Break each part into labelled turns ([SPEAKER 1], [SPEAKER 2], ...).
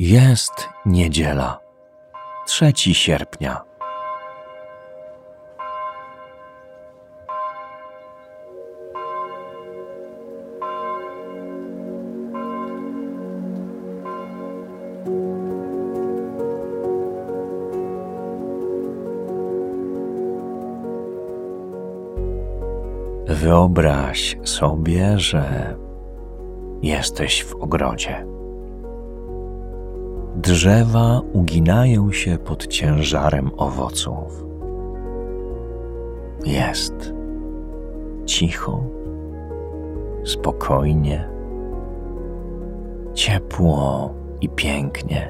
[SPEAKER 1] Jest niedziela, 3 sierpnia. Wyobraź sobie, że jesteś w ogrodzie. Drzewa uginają się pod ciężarem owoców. Jest cicho, spokojnie, ciepło i pięknie.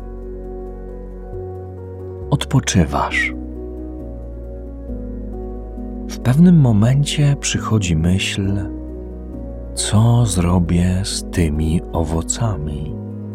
[SPEAKER 1] Odpoczywasz. W pewnym momencie przychodzi myśl, co zrobię z tymi owocami.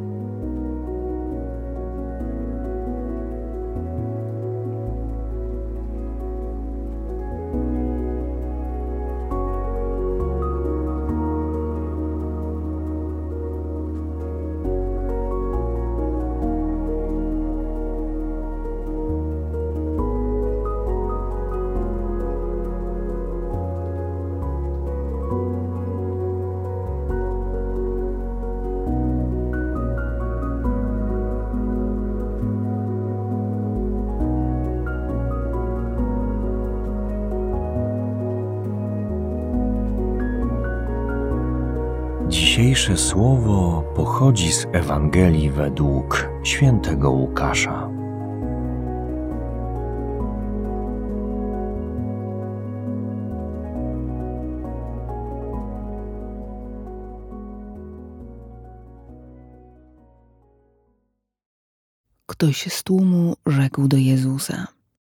[SPEAKER 1] Dzisiejsze słowo pochodzi z Ewangelii według świętego Łukasza.
[SPEAKER 2] Ktoś z tłumu rzekł do Jezusa: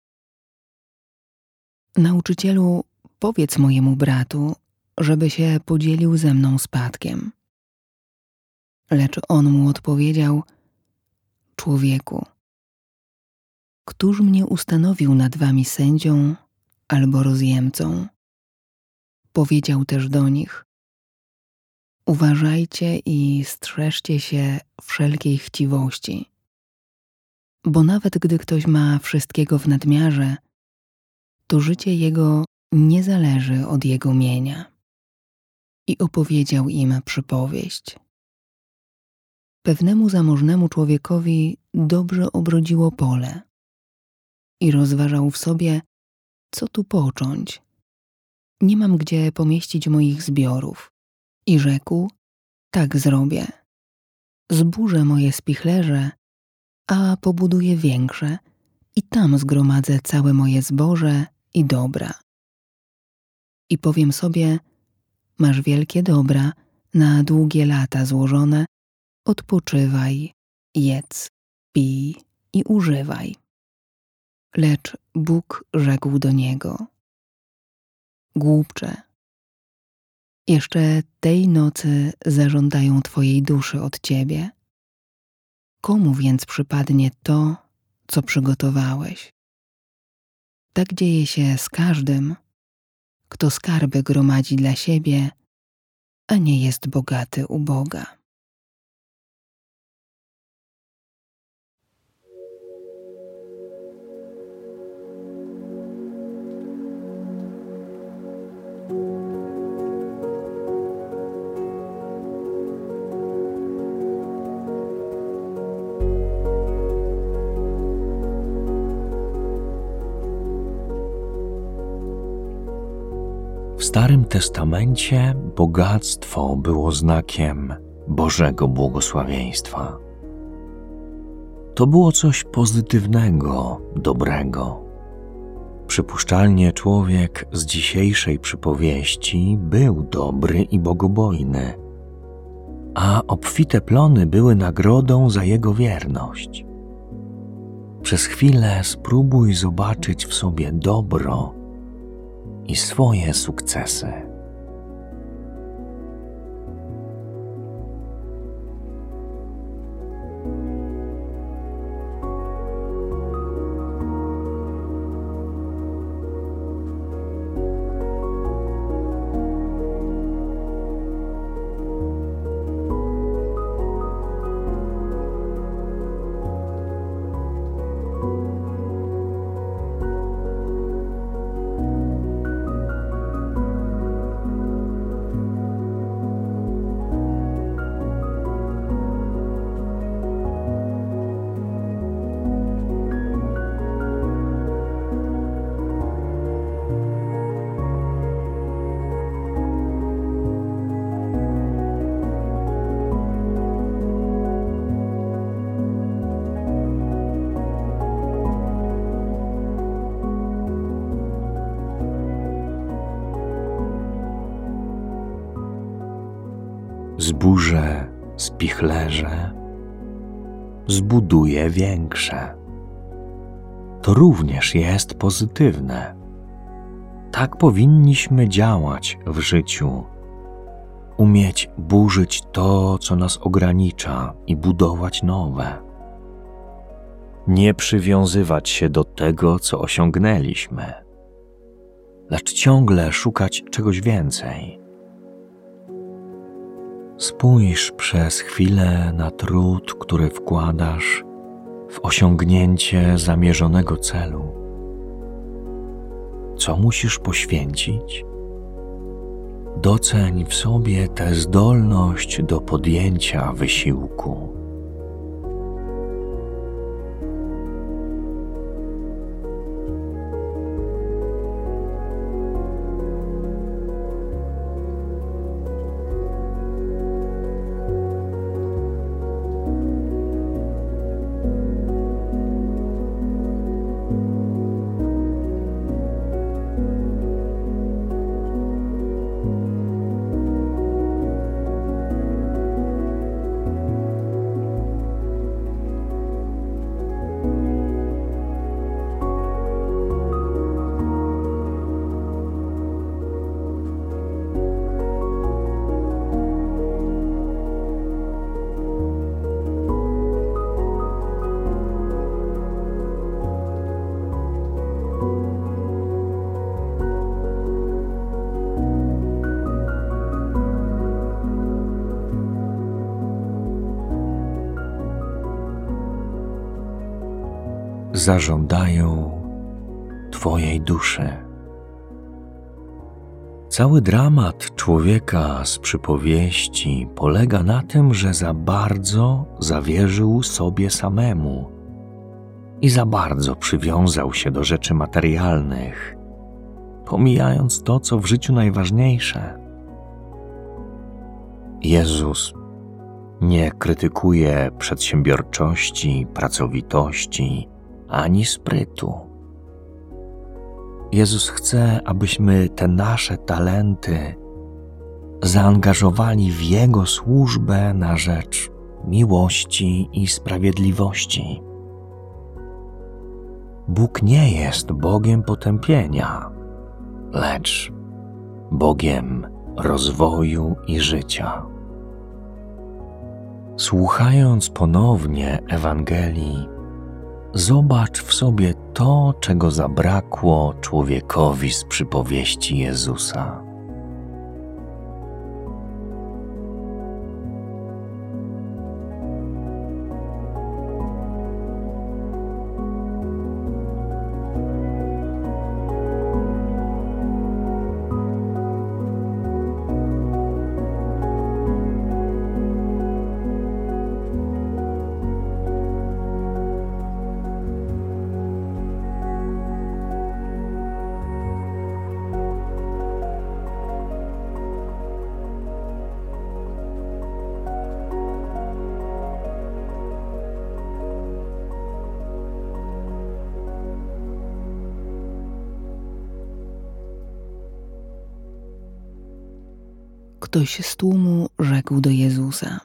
[SPEAKER 2] Nauczycielu, powiedz mojemu bratu, żeby się podzielił ze mną spadkiem. Lecz on mu odpowiedział: Człowieku, któż mnie ustanowił nad wami sędzią albo rozjemcą? Powiedział też do nich: Uważajcie i strzeżcie się wszelkiej chciwości, bo nawet gdy ktoś ma wszystkiego w nadmiarze, to życie jego nie zależy od jego mienia. I opowiedział im przypowieść. Pewnemu zamożnemu człowiekowi dobrze obrodziło pole i rozważał w sobie, co tu począć. Nie mam gdzie pomieścić moich zbiorów. I rzekł: tak zrobię. Zburzę moje spichlerze, a pobuduję większe i tam zgromadzę całe moje zboże i dobra. I powiem sobie: masz wielkie dobra, na długie lata złożone, odpoczywaj, jedz, pij i używaj. Lecz Bóg rzekł do niego: Głupcze, jeszcze tej nocy zażądają twojej duszy od ciebie. Komu więc przypadnie to, co przygotowałeś? Tak dzieje się z każdym, kto skarby gromadzi dla siebie, a nie jest bogaty u Boga.
[SPEAKER 1] W Starym Testamencie bogactwo było znakiem Bożego błogosławieństwa. To było coś pozytywnego, dobrego. Przypuszczalnie człowiek z dzisiejszej przypowieści był dobry i bogobojny, a obfite plony były nagrodą za jego wierność. Przez chwilę spróbuj zobaczyć w sobie dobro i swoje sukcesy. zburzę spichlerze, zbuduję większe. To również jest pozytywne. Tak powinniśmy działać w życiu. Umieć burzyć to, co nas ogranicza i budować nowe. Nie przywiązywać się do tego, co osiągnęliśmy, lecz ciągle szukać czegoś więcej. Spójrz przez chwilę na trud, który wkładasz w osiągnięcie zamierzonego celu. Co musisz poświęcić? Doceń w sobie tę zdolność do podjęcia wysiłku. Zażądają Twojej duszy. Cały dramat człowieka z przypowieści polega na tym, że za bardzo zawierzył sobie samemu i za bardzo przywiązał się do rzeczy materialnych, pomijając to, co w życiu najważniejsze. Jezus nie krytykuje przedsiębiorczości, pracowitości, ani sprytu. Jezus chce, abyśmy te nasze talenty zaangażowali w Jego służbę na rzecz miłości i sprawiedliwości. Bóg nie jest Bogiem potępienia, lecz Bogiem rozwoju i życia. Słuchając ponownie Ewangelii, zobacz w sobie to, czego zabrakło człowiekowi z przypowieści Jezusa.
[SPEAKER 2] Ktoś z tłumu rzekł do Jezusa: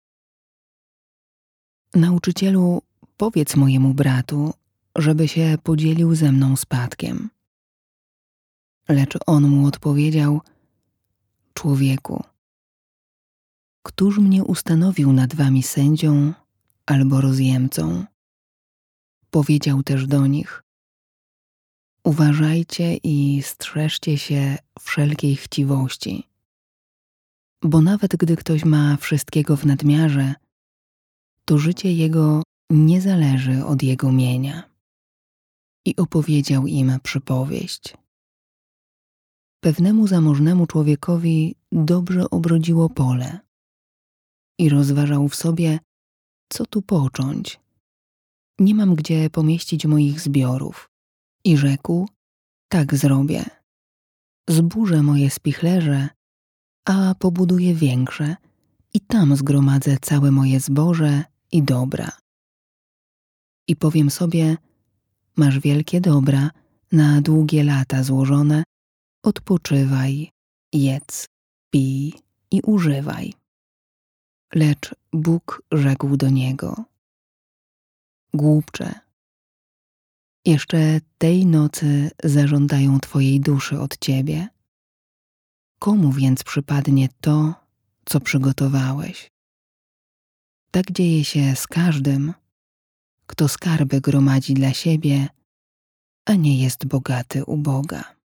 [SPEAKER 2] Nauczycielu, powiedz mojemu bratu, żeby się podzielił ze mną spadkiem. Lecz on mu odpowiedział: Człowieku, któż mnie ustanowił nad wami sędzią albo rozjemcą? Powiedział też do nich: Uważajcie i strzeżcie się wszelkiej chciwości, bo nawet gdy ktoś ma wszystkiego w nadmiarze, to życie jego nie zależy od jego mienia. I opowiedział im przypowieść. Pewnemu zamożnemu człowiekowi dobrze obrodziło pole i rozważał w sobie, co tu począć. Nie mam gdzie pomieścić moich zbiorów. I rzekł: tak zrobię. Zburzę moje spichlerze, a pobuduję większe i tam zgromadzę całe moje zboże i dobra. I powiem sobie: masz wielkie dobra, na długie lata złożone, odpoczywaj, jedz, pij i używaj. Lecz Bóg rzekł do niego: Głupcze, jeszcze tej nocy zażądają twojej duszy od ciebie. Komu więc przypadnie to, co przygotowałeś? Tak dzieje się z każdym, kto skarby gromadzi dla siebie, a nie jest bogaty u Boga.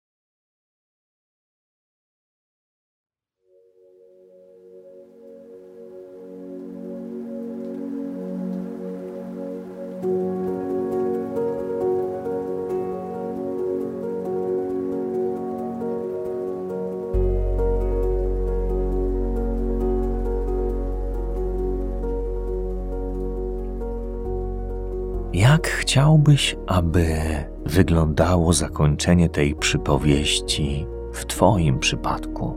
[SPEAKER 1] Jak chciałbyś, aby wyglądało zakończenie tej przypowieści w Twoim przypadku?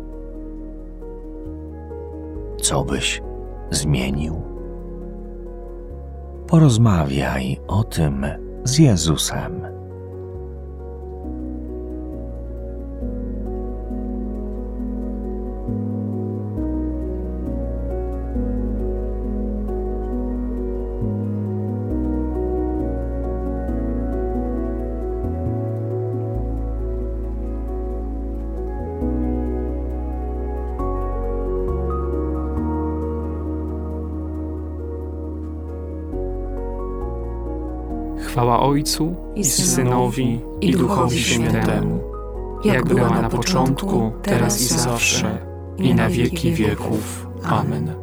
[SPEAKER 1] Co byś zmienił? Porozmawiaj o tym z Jezusem.
[SPEAKER 3] Chwała Ojcu i Synowi i Duchowi Świętemu, jak była na początku, teraz i zawsze, i na wieki wieków. Amen.